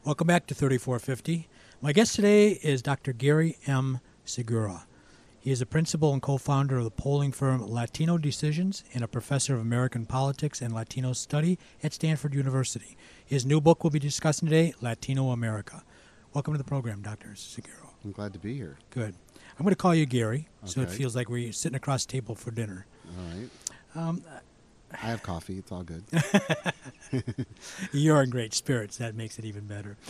Welcome back to 3450. My guest today is Dr. Gary M. Segura. He is a principal and co-founder of the polling firm Latino Decisions and a professor of American politics and Latino study at Stanford University. His new book we'll be discussing today, Latino America. Welcome to the program, Dr. Segura. I'm glad to be here. Good. I'm going to call you Gary, so it Okay. feels like we're sitting across the table for dinner. All right. I have coffee. It's all good. You're in great spirits. That makes it even better.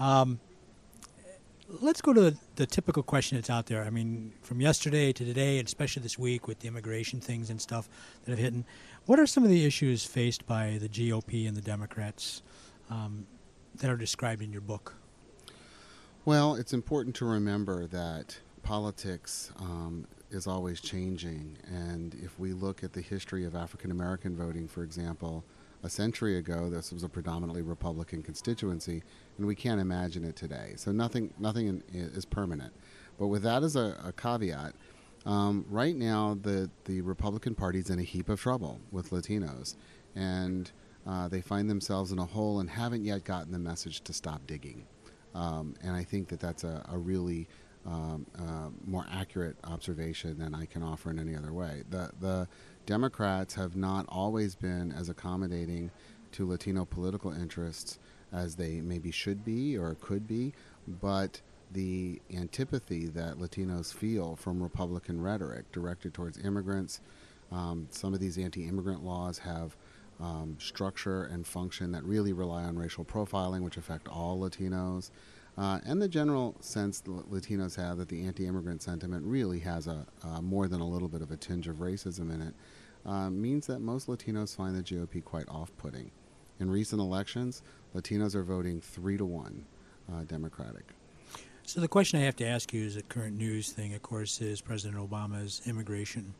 Let's go to the typical question that's out there. I mean, from yesterday to today, and especially this week with the immigration things and stuff that have hit. What are some of the issues faced by the GOP and the Democrats that are described in your book? Well, it's important to remember that politics is always changing. And if we look at the history of African American voting, for example, a century ago, this was a predominantly Republican constituency, and we can't imagine it today. So nothing is permanent. But with that as a caveat, right now the Republican Party's in a heap of trouble with Latinos, and they find themselves in a hole and haven't yet gotten the message to stop digging. And I think that that's a really more accurate observation than I can offer in any other way. The Democrats have not always been as accommodating to Latino political interests as they maybe should be or could be, but the antipathy that Latinos feel from Republican rhetoric directed towards immigrants, some of these anti-immigrant laws have structure and function that really rely on racial profiling, which affect all Latinos. And the general sense that Latinos have that the anti-immigrant sentiment really has a more than a little bit of a tinge of racism in it, means that most Latinos find the GOP quite off-putting. In recent elections, Latinos are voting 3-1 Democratic. So the question I have to ask you is a current news thing, of course, is President Obama's immigration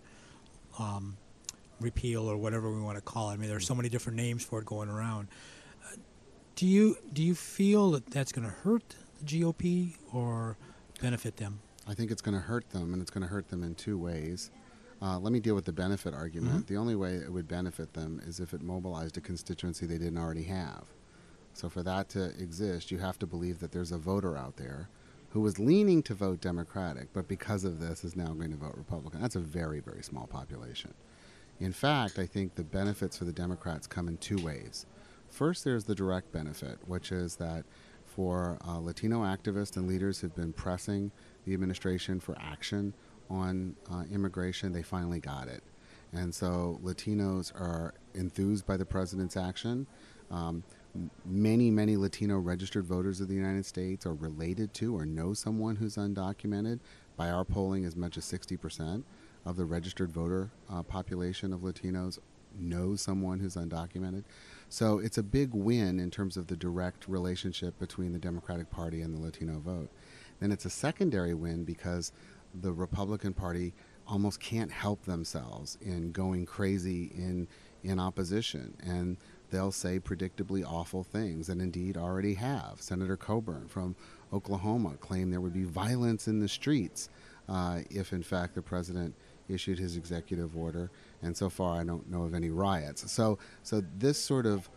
repeal or whatever we want to call it. I mean, there are so many different names for it going around. Do you feel that that's going to hurt the GOP or benefit them? I think it's going to hurt them, and it's going to hurt them in two ways. Let me deal with the benefit argument. Mm-hmm. The only way it would benefit them is if it mobilized a constituency they didn't already have. So for that to exist, you have to believe that there's a voter out there who was leaning to vote Democratic, but because of this is now going to vote Republican. That's a very, very small population. In fact, I think the benefits for the Democrats come in two ways. First, there's the direct benefit, which is that for Latino activists and leaders who've been pressing the administration for action on immigration, they finally got it. And so Latinos are enthused by the president's action. Many Latino registered voters of the United States are related to or know someone who's undocumented. By our polling, as much as 60% of the registered voter population of Latinos knows someone who's undocumented. So it's a big win in terms of the direct relationship between the Democratic Party and the Latino vote. Then it's a secondary win because the Republican Party almost can't help themselves in going crazy in opposition, and they'll say predictably awful things, and indeed already have. Senator Coburn from Oklahoma claimed there would be violence in the streets if in fact the president issued his executive order, and so far I don't know of any riots. So this sort of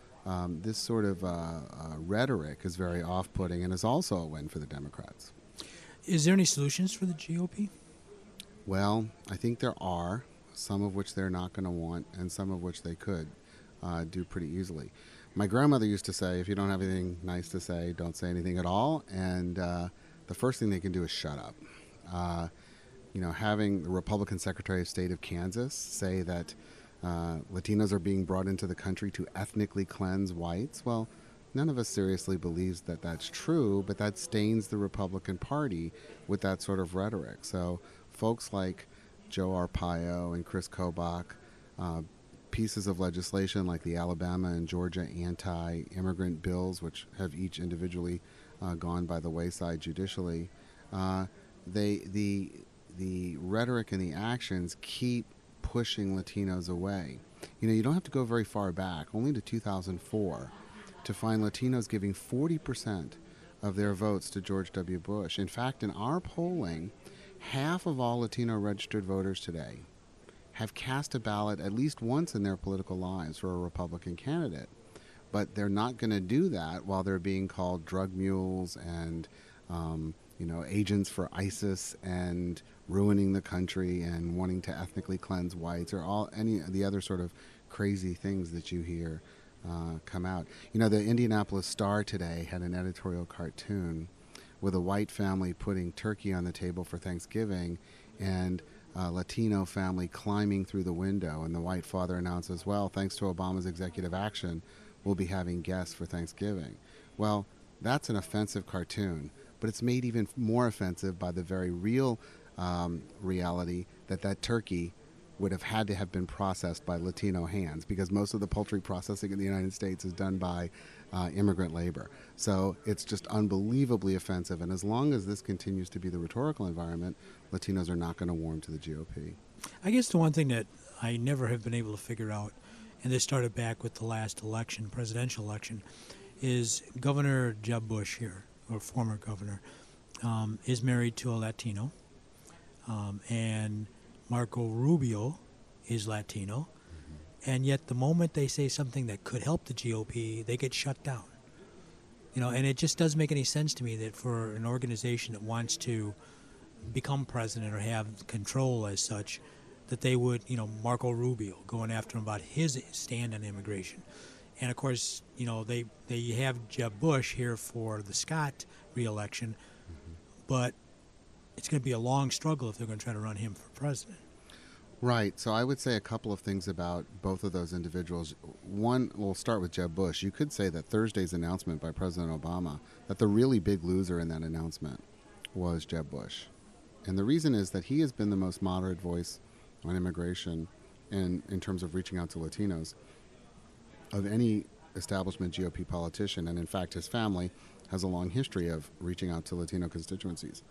rhetoric is very off-putting and is also a win for the Democrats. Is there any solutions for the GOP? Well, I think there are, some of which they're not going to want and some of which they could do pretty easily. My grandmother used to say, if you don't have anything nice to say, don't say anything at all, and the first thing they can do is shut up. Having the Republican Secretary of State of Kansas say that Latinos are being brought into the country to ethnically cleanse whites, well, none of us seriously believes that that's true, but that stains the Republican Party with that sort of rhetoric. So folks like Joe Arpaio and Chris Kobach, pieces of legislation like the Alabama and Georgia anti-immigrant bills, which have each individually gone by the wayside judicially, the rhetoric and the actions keep pushing Latinos away. You don't have to go very far back, only to 2004, to find Latinos giving 40% of their votes to George W. Bush. In fact, in our polling, half of all Latino registered voters today have cast a ballot at least once in their political lives for a Republican candidate. but they're not going to do that while they're being called drug mules and agents for ISIS and ruining the country and wanting to ethnically cleanse whites, or any of the other sort of crazy things that you hear come out. The Indianapolis Star today had an editorial cartoon with a white family putting turkey on the table for Thanksgiving and a Latino family climbing through the window, and the white father announces, well, thanks to Obama's executive action, we'll be having guests for Thanksgiving. Well, that's an offensive cartoon, but it's made even more offensive by the very real reality that turkey would have had to have been processed by Latino hands, because most of the poultry processing in the United States is done by immigrant labor. So it's just unbelievably offensive, and as long as this continues to be the rhetorical environment, Latinos are not going to warm to the GOP. I guess the one thing that I never have been able to figure out, and this started back with the last election, presidential election, is Governor Jeb Bush here, or former governor, is married to a Latino, and Marco Rubio is Latino, and yet the moment they say something that could help the GOP, they get shut down. And it just doesn't make any sense to me that for an organization that wants to become president or have control as such, that they would, Marco Rubio going after him about his stand on immigration. And of course, they have Jeb Bush here for the Scott re-election, but it's going to be a long struggle if they're going to try to run him for president. Right. So I would say a couple of things about both of those individuals. One, we'll start with Jeb Bush. You could say that Thursday's announcement by President Obama, that the really big loser in that announcement was Jeb Bush. And the reason is that he has been the most moderate voice on immigration in terms of reaching out to Latinos of any establishment GOP politician. And in fact, his family has a long history of reaching out to Latino constituencies.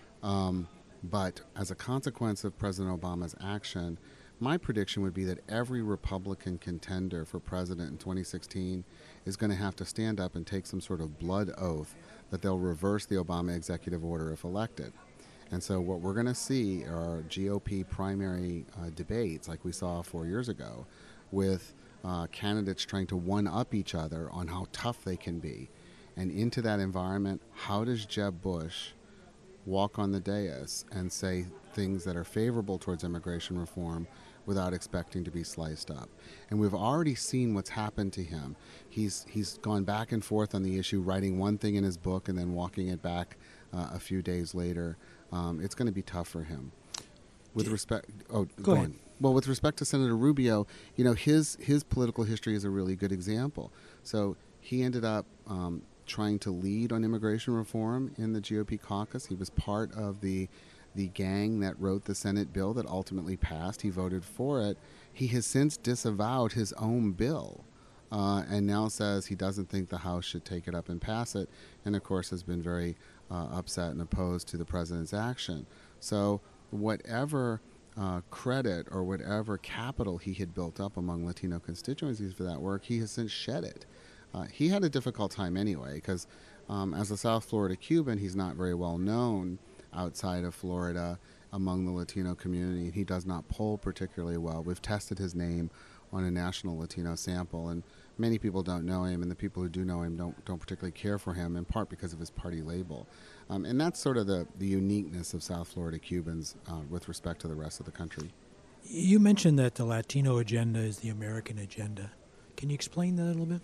But as a consequence of President Obama's action, my prediction would be that every Republican contender for president in 2016 is going to have to stand up and take some sort of blood oath that they'll reverse the Obama executive order if elected. And so what we're going to see are GOP primary debates like we saw 4 years ago, with candidates trying to one-up each other on how tough they can be. And into that environment, how does Jeb Bush walk on the dais and say things that are favorable towards immigration reform without expecting to be sliced up? And we've already seen what's happened to him. He's gone back and forth on the issue, writing one thing in his book and then walking it back a few days later. It's going to be tough for him. With respect, go ahead. Well, with respect to Senator Rubio, his political history is a really good example. So he ended up trying to lead on immigration reform in the GOP caucus. He was part of the gang that wrote the Senate bill that ultimately passed. He voted for it. He has since disavowed his own bill and now says he doesn't think the House should take it up and pass it, and of course has been very upset and opposed to the president's action. So whatever credit or whatever capital he had built up among Latino constituencies for that work, he has since shed it. He had a difficult time anyway, because as a South Florida Cuban, he's not very well known outside of Florida among the Latino community. He does not poll particularly well. We've tested his name on a national Latino sample, and many people don't know him, and the people who do know him don't particularly care for him, in part because of his party label. And that's sort of the uniqueness of South Florida Cubans with respect to the rest of the country. You mentioned that the Latino agenda is the American agenda. Can you explain that a little bit?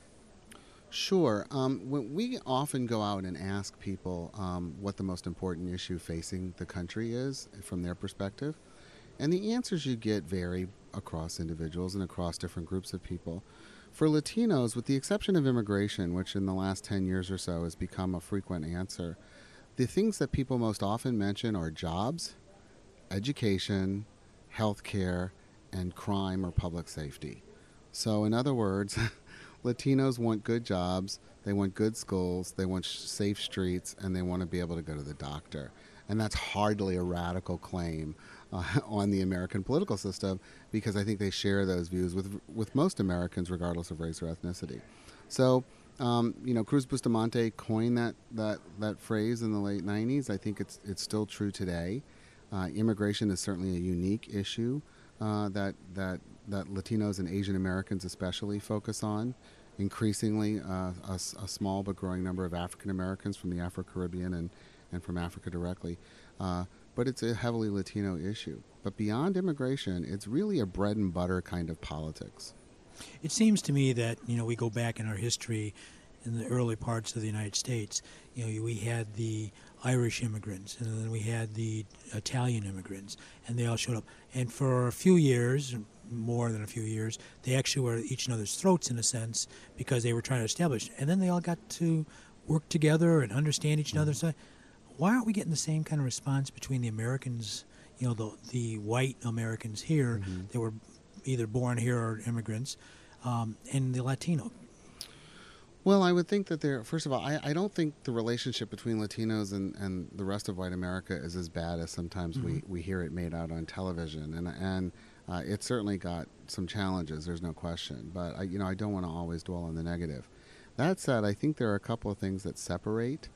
Sure. When we often go out and ask people what the most important issue facing the country is from their perspective, and the answers you get vary across individuals and across different groups of people. For Latinos, with the exception of immigration, which in the last 10 years or so has become a frequent answer, the things that people most often mention are jobs, education, healthcare, and crime or public safety. So in other words, Latinos want good jobs, they want good schools, they want safe streets, and they want to be able to go to the doctor. And that's hardly a radical claim on the American political system, because I think they share those views with most Americans, regardless of race or ethnicity. So, Cruz Bustamante coined that phrase in the late 90s. I think it's still true today. Immigration is certainly a unique issue that Latinos and Asian Americans especially focus on increasingly a small but growing number of African Americans from the Afro-Caribbean and from Africa directly. But it's a heavily Latino issue. But beyond immigration, it's really a bread and butter kind of politics. It seems to me that, we go back in our history in the early parts of the United States. We had the Irish immigrants, and then we had the Italian immigrants, and they all showed up. And for a few years, more than a few years, they actually were at each other's throats in a sense because they were trying to establish. And then they all got to work together and understand each other. So why aren't we getting the same kind of response between the Americans, the white Americans here that were either born here or immigrants, and the Latino? Well, I would think that first of all, I don't think the relationship between Latinos and the rest of white America is as bad as sometimes we hear it made out on television. And it certainly got some challenges, there's no question. But, I don't want to always dwell on the negative. That said, I think there are a couple of things that separate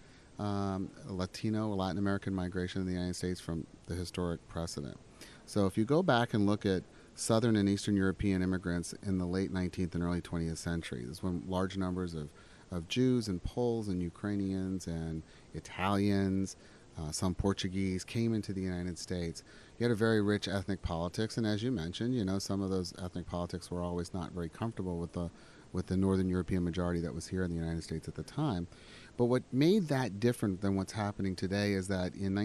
Latin American migration in the United States from the historic precedent. So if you go back and look at Southern and Eastern European immigrants in the late 19th and early 20th century, this is when large numbers of Jews and Poles and Ukrainians and Italians, some Portuguese came into the United States. You had a very rich ethnic politics, and as you mentioned, some of those ethnic politics were always not very comfortable with the Northern European majority that was here in the United States at the time. But what made that different than what's happening today is that in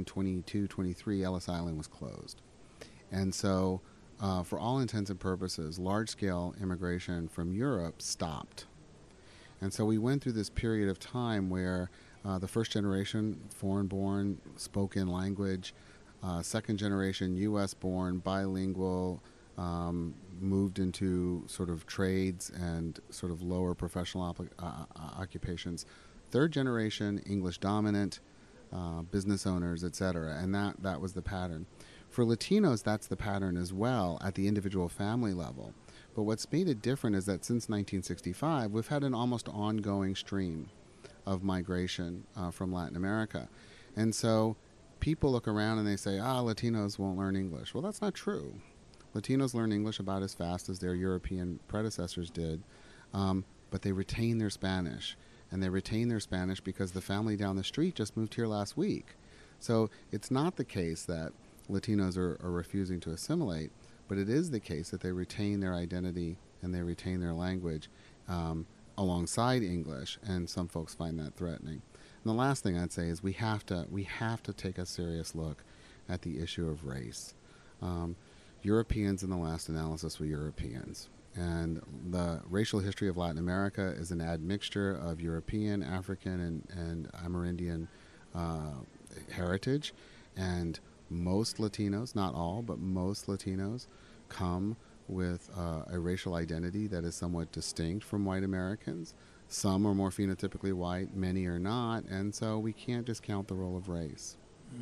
1922-23, Ellis Island was closed. And so, for all intents and purposes, large-scale immigration from Europe stopped. And so we went through this period of time where the first generation, foreign-born, spoken language, second generation, U.S.-born, bilingual, moved into sort of trades and sort of lower professional occupations. Third generation, English dominant, business owners, etc. And that was the pattern. For Latinos, that's the pattern as well at the individual family level. But what's made it different is that since 1965, we've had an almost ongoing stream of migration from Latin America. And so people look around and they say, Latinos won't learn English. Well, that's not true. Latinos learn English about as fast as their European predecessors did, but they retain their Spanish. And they retain their Spanish because the family down the street just moved here last week. So it's not the case that Latinos are refusing to assimilate, but it is the case that they retain their identity and they retain their language alongside English, and some folks find that threatening. And the last thing I'd say is we have to take a serious look at the issue of race. Europeans in the last analysis were Europeans. And the racial history of Latin America is an admixture of European, African, and Amerindian heritage. And most Latinos, not all, but most Latinos come with a racial identity that is somewhat distinct from white Americans. Some are more phenotypically white, many are not, and so we can't discount the role of race.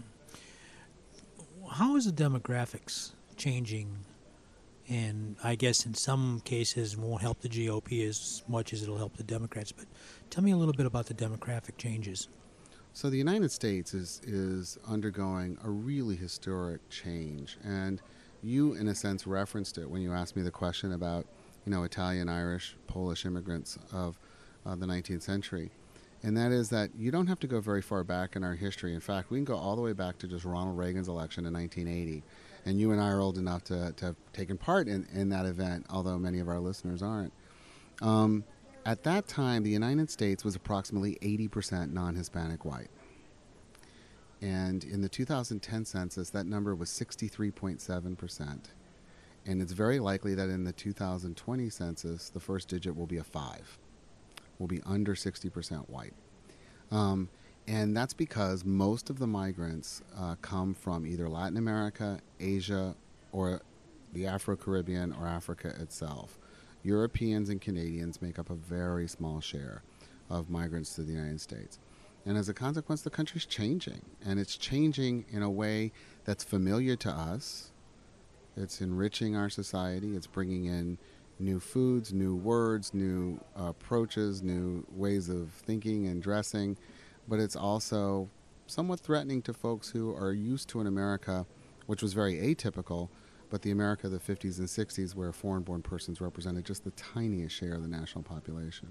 How is the demographics changing? And I guess in some cases it won't help the GOP as much as it'll help the Democrats. But tell me a little bit about the demographic changes. So the United States is undergoing a really historic change. And you, in a sense, referenced it when you asked me the question about, Italian, Irish, Polish immigrants of the 19th century. And that is that you don't have to go very far back in our history. In fact, we can go all the way back to just Ronald Reagan's election in 1980. And you and I are old enough to have taken part in that event, although many of our listeners aren't. At that time, the United States was approximately 80% non-Hispanic white. And in the 2010 census, that number was 63.7%. And it's very likely that in the 2020 census, the first digit will be a 5. Will be under 60% white. And that's because most of the migrants come from either Latin America, Asia, or the Afro-Caribbean or Africa itself. Europeans and Canadians make up a very small share of migrants to the United States. And as a consequence, the country's changing. And it's changing in a way that's familiar to us. It's enriching our society. It's bringing in new foods, new words, new approaches, new ways of thinking and dressing. But it's also somewhat threatening to folks who are used to an America which was very atypical, but the America of the 50s and 60s, where foreign-born persons represented just the tiniest share of the national population.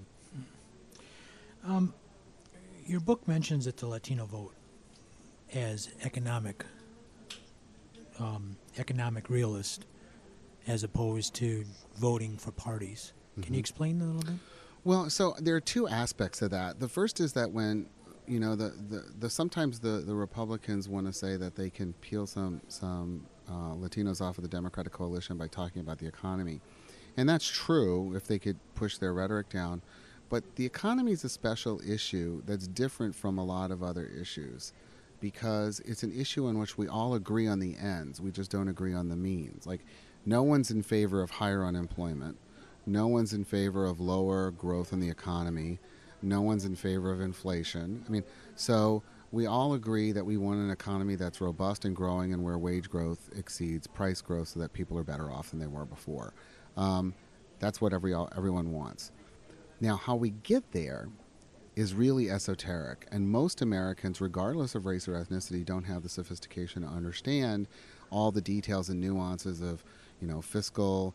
Your book mentions that the Latino vote as economic realist, as opposed to voting for parties. Can you explain that a little bit? Well, so there are two aspects of that. The first is that when sometimes the Republicans want to say that they can peel some Latinos off of the Democratic coalition by talking about the economy, and that's true if they could push their rhetoric down. But the economy is a special issue that's different from a lot of other issues, because it's an issue in which we all agree on the ends. We just don't agree on the means. Like, no one's in favor of higher unemployment. No one's in favor of lower growth in the economy. No one's in favor of inflation. I mean, so we all agree that we want an economy that's robust and growing, and where wage growth exceeds price growth so that people are better off than they were before. That's what everyone wants. Now, how we get there is really esoteric, and most Americans, regardless of race or ethnicity, don't have the sophistication to understand all the details and nuances of, fiscal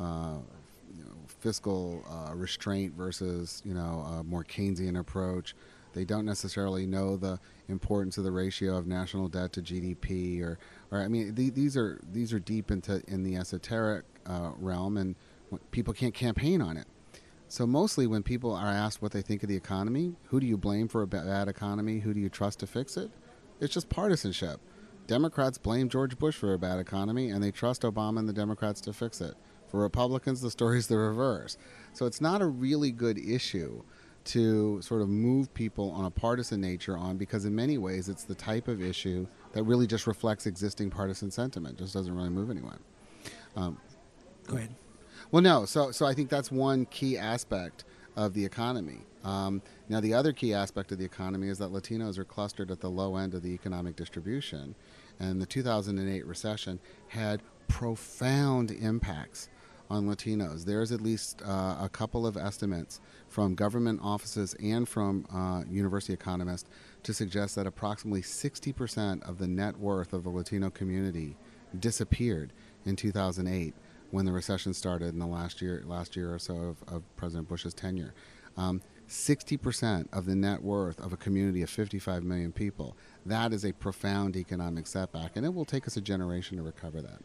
restraint versus, a more Keynesian approach. They don't necessarily know the importance of the ratio of national debt to GDP, or I mean, these are deep in the esoteric realm, and people can't campaign on it. So mostly when people are asked what they think of the economy, who do you blame for a bad economy? Who do you trust to fix it? It's just partisanship. Democrats blame George Bush for a bad economy, and they trust Obama and the Democrats to fix it. For Republicans, the story's the reverse. So it's not a really good issue to sort of move people on a partisan nature on, because in many ways it's the type of issue that really just reflects existing partisan sentiment, just doesn't really move anyone. Go ahead. Well, no. So I think that's one key aspect of the economy. Now, the other key aspect of the economy is that Latinos are clustered at the low end of the economic distribution, and the 2008 recession had profound impacts on Latinos. There's at least a couple of estimates from government offices and from university economists to suggest that approximately 60% of the net worth of the Latino community disappeared in 2008. When the recession started in the last year or so of President Bush's tenure. 60% of the net worth of a community of 55 million people. That is a profound economic setback, and it will take us a generation to recover that.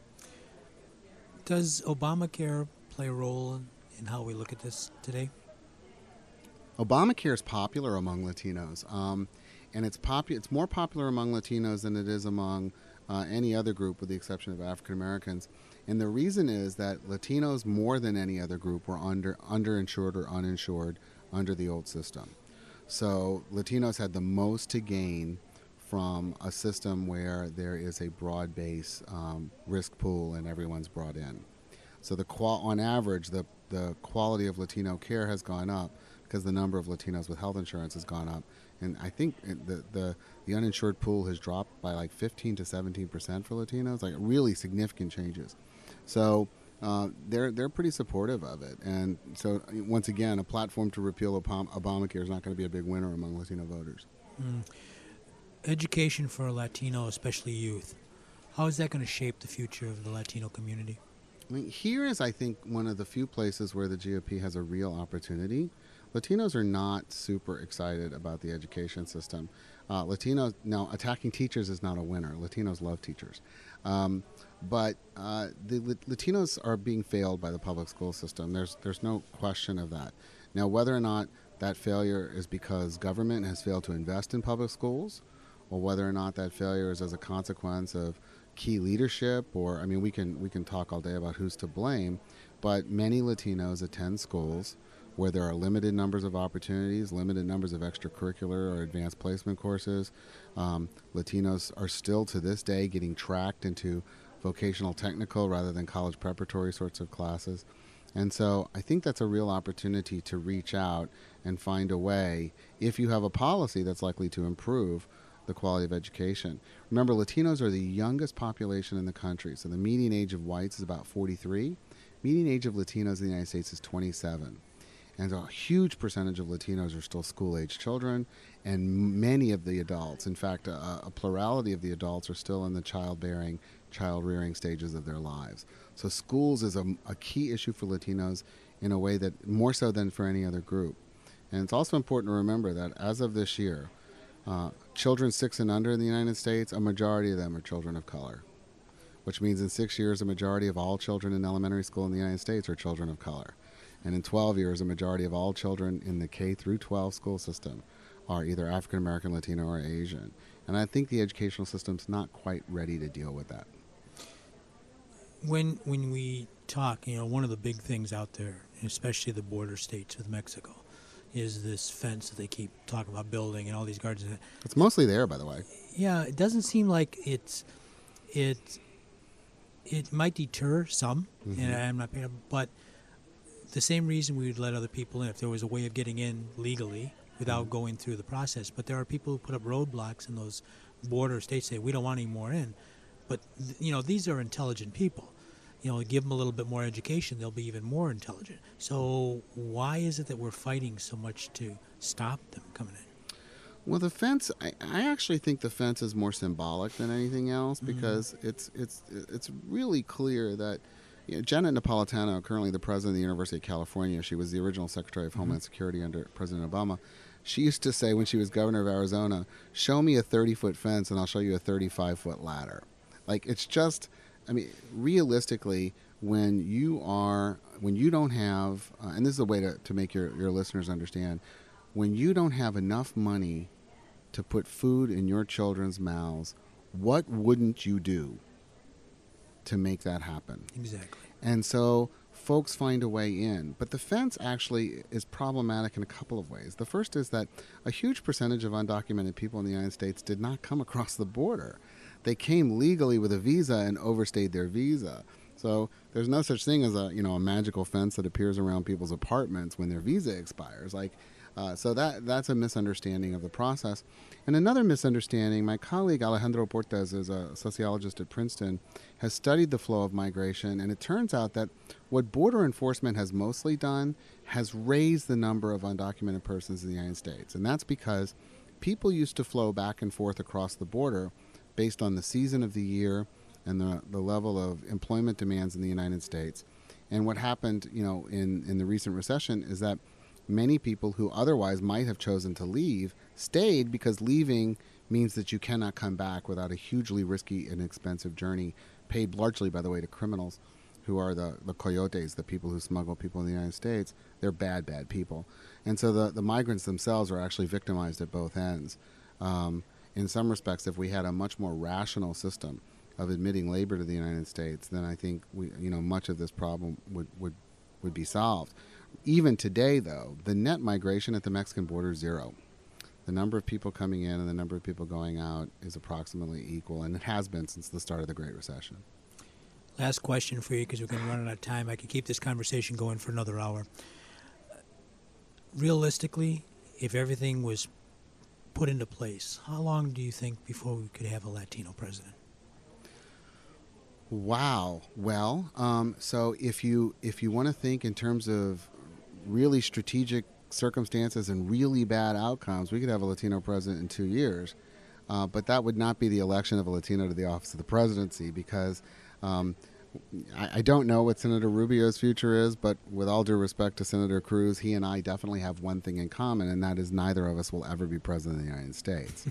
Does Obamacare play a role in how we look at this today? Obamacare is popular among Latinos, and it's more popular among Latinos than it is among any other group, with the exception of African Americans. And the reason is that Latinos, more than any other group, were underinsured or uninsured under the old system. So Latinos had the most to gain from a system where there is a broad-based risk pool and everyone's brought in. So on average, the quality of Latino care has gone up because the number of Latinos with health insurance has gone up. And I think the uninsured pool has dropped by like 15 to 17% for Latinos, like really significant changes. So they're pretty supportive of it. And so once again, a platform to repeal Obamacare is not going to be a big winner among Latino voters. Education for Latino, especially youth, how is that going to shape the future of the Latino community? I mean, here is, I think, one of the few places where the GOP has a real opportunity. Latinos are not super excited about the education system. Now, attacking teachers is not a winner. Latinos love teachers. But the Latinos are being failed by the public school system. There's no question of that. Now, whether or not that failure is because government has failed to invest in public schools, or whether or not that failure is as a consequence of key leadership, or, I mean, we can talk all day about who's to blame, but many Latinos attend schools where there are limited numbers of opportunities, limited numbers of extracurricular or advanced placement courses. Latinos are still to this day getting tracked into vocational technical rather than college preparatory sorts of classes. And so I think that's a real opportunity to reach out and find a way, if you have a policy that's likely to improve the quality of education. Remember, Latinos are the youngest population in the country. So the median age of whites is about 43. Median age of Latinos in the United States is 27. And a huge percentage of Latinos are still school-age children, and many of the adults, in fact, a plurality of the adults are still in the childbearing, child-rearing stages of their lives. So schools is a key issue for Latinos in a way that more so than for any other group. And it's also important to remember that as of this year, children 6 and under in the United States, a majority of them are children of color, which means in 6 years, a majority of all children in elementary school in the United States are children of color. And in 12 years, a majority of all children in the K through 12 school system are either African American, Latino, or Asian. And I think the educational system's not quite ready to deal with that. When we talk, one of the big things out there, especially the border states with Mexico, is this fence that they keep talking about building and all these guards. It's mostly there, by the way. Yeah, it doesn't seem like it might deter some, and I'm not paying, but the same reason we would let other people in if there was a way of getting in legally without going through the process. But there are people who put up roadblocks in those border states, say we don't want any more in. But these are intelligent people. Give them a little bit more education, they'll be even more intelligent. So why is it that we're fighting so much to stop them coming in? Well, the fence, I actually think the fence is more symbolic than anything else, because it's really clear that Janet Napolitano, currently the president of the University of California, she was the original Secretary of Homeland Security under President Obama. She used to say when she was governor of Arizona, show me a 30-foot fence and I'll show you a 35-foot ladder. Like, it's just, realistically, when you don't have, and this is a way to make your listeners understand, when you don't have enough money to put food in your children's mouths, what wouldn't you do to make that happen? Exactly. And so folks find a way in. But the fence actually is problematic in a couple of ways. The first is that a huge percentage of undocumented people in the United States did not come across the border. They came legally with a visa and overstayed their visa. So there's no such thing as a magical fence that appears around people's apartments when their visa expires. So that's a misunderstanding of the process. And another misunderstanding, my colleague Alejandro Portes is a sociologist at Princeton, has studied the flow of migration, and it turns out that what border enforcement has mostly done has raised the number of undocumented persons in the United States. And that's because people used to flow back and forth across the border based on the season of the year and the level of employment demands in the United States. And what happened, in the recent recession is that many people who otherwise might have chosen to leave stayed, because leaving means that you cannot come back without a hugely risky and expensive journey, paid largely, by the way, to criminals who are the coyotes, the people who smuggle people in the United States. They're bad people. And so the migrants themselves are actually victimized at both ends. In some respects, if we had a much more rational system of admitting labor to the United States, then I think much of this problem would be solved. Even today, though, the net migration at the Mexican border is zero. The number of people coming in and the number of people going out is approximately equal, and it has been since the start of the Great Recession. Last question for you, because we're going to run out of time. I could keep this conversation going for another hour. Realistically, if everything was put into place, how long do you think before we could have a Latino president? Wow. Well, so if you want to think in terms of really strategic circumstances and really bad outcomes, we could have a Latino president in 2 years. But that would not be the election of a Latino to the office of the presidency, because I don't know what Senator Rubio's future is, but with all due respect to Senator Cruz, he and I definitely have one thing in common, and that is neither of us will ever be president of the United States.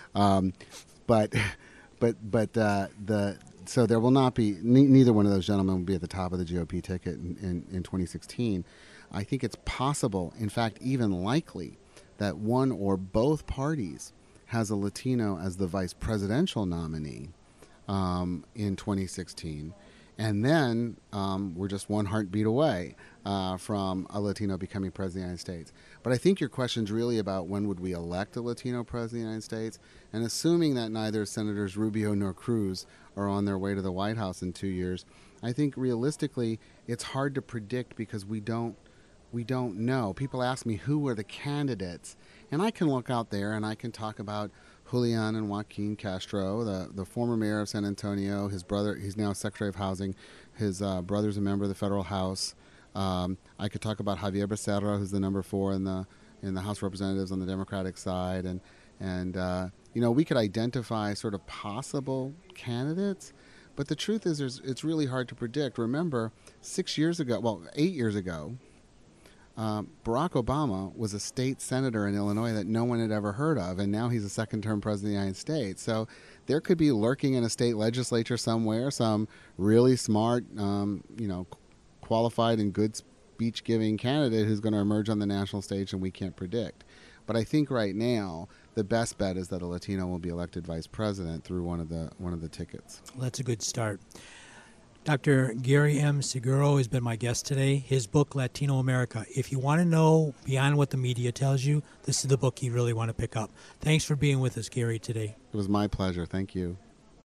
So there will not be, neither one of those gentlemen will be at the top of the GOP ticket in 2016. I think it's possible, in fact, even likely, that one or both parties has a Latino as the vice presidential nominee in 2016. And then we're just one heartbeat away from a Latino becoming president of the United States. But I think your question's really about when would we elect a Latino president of the United States. And assuming that neither Senators Rubio nor Cruz are on their way to the White House in 2 years, I think realistically it's hard to predict, because we don't know. People ask me who are the candidates, and I can look out there and I can talk about Julian and Joaquin Castro, the former mayor of San Antonio. His brother, he's now Secretary of Housing. His brother's a member of the federal House. I could talk about Javier Becerra, who's the number 4 in the House of Representatives on the Democratic side, and we could identify sort of possible candidates. But the truth is, it's really hard to predict. Remember, 8 years ago, Barack Obama was a state senator in Illinois that no one had ever heard of, and now he's a second-term president of the United States. So there could be lurking in a state legislature somewhere some really smart, qualified and good speech-giving candidate who's going to emerge on the national stage, and we can't predict. But I think right now the best bet is that a Latino will be elected vice president through one of the tickets. Well, that's a good start. Dr. Gary M. Seguro has been my guest today. His book, Latino America. If you want to know beyond what the media tells you, this is the book you really want to pick up. Thanks for being with us, Gary, today. It was my pleasure. Thank you.